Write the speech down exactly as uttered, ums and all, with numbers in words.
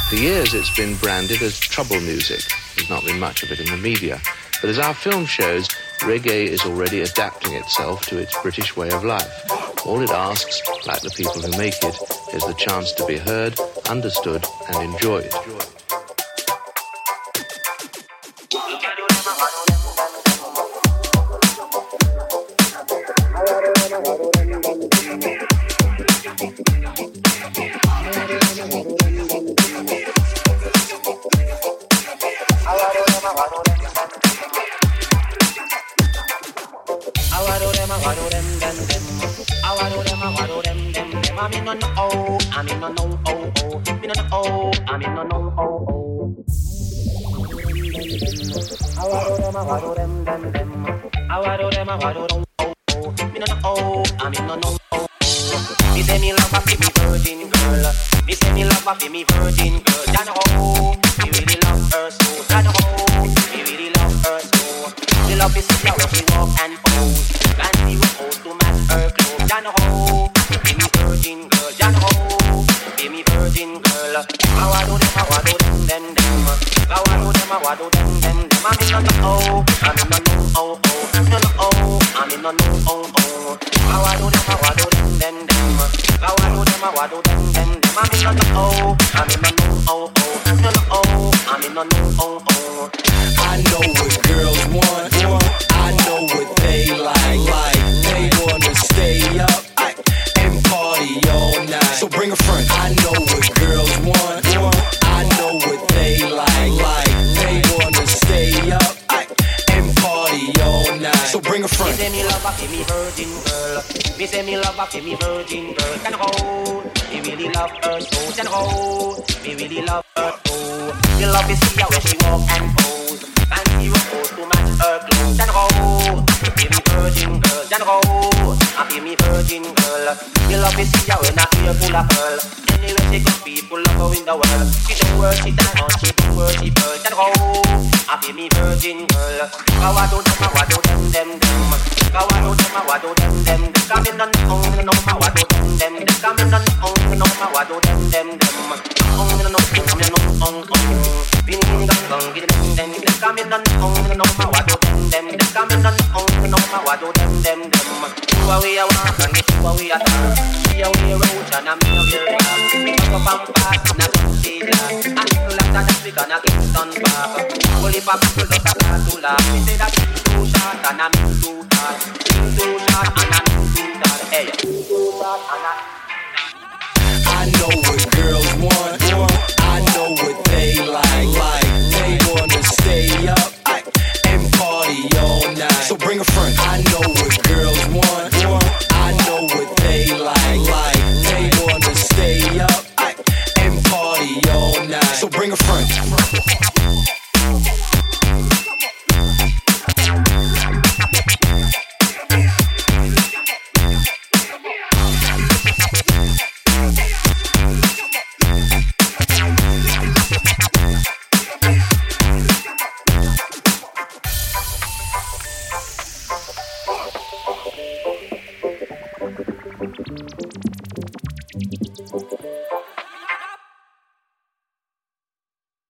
For years it's been branded as trouble music. There's not been much of it in the media. But as our film shows, reggae is already adapting itself to its British way of life. All it asks, like the people who make it, is the chance to be heard, understood and enjoyed. And I'm too short and I'm too tall. Hey, too short and I'm